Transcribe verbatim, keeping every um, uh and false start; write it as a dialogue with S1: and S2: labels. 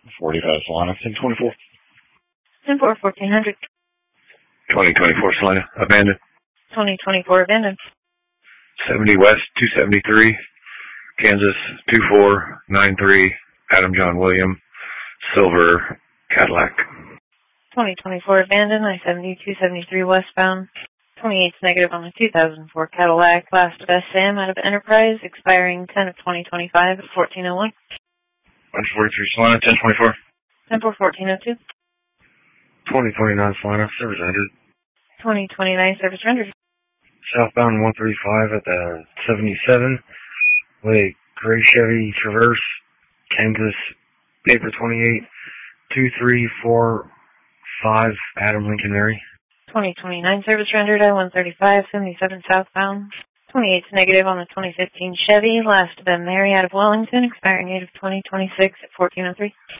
S1: forty-five Solana, ten twenty-four.
S2: ten four, fourteen hundred.
S1: twenty twenty-four Solana, abandoned.
S2: twenty twenty-four abandoned.
S1: seventy West, two seventy-three, Kansas, two four nine three, Adam John William, silver Cadillac.
S2: twenty twenty-four abandoned, I seventy, two seventy-three westbound. twenty-eight's negative on the two thousand four Cadillac, last of S M out of Enterprise, expiring ten of twenty twenty-five at fourteen oh one.
S1: one forty-three Solana, ten twenty-four.
S2: ten four, fourteen oh two.
S1: twenty twenty-nine Solana, service rendered.
S2: twenty twenty-nine service rendered.
S1: Southbound one thirty-five at the seventy-seven with a gray Chevy Traverse, Kansas, April twenty-eighth, two three four five, Adam Lincoln Mary.
S2: twenty twenty-nine service rendered, I one thirty-five, seventy-seven southbound. twenty-eight's negative on the twenty fifteen Chevy, last of them Mary out of Wellington, expiring eight of twenty twenty-six at fourteen oh three.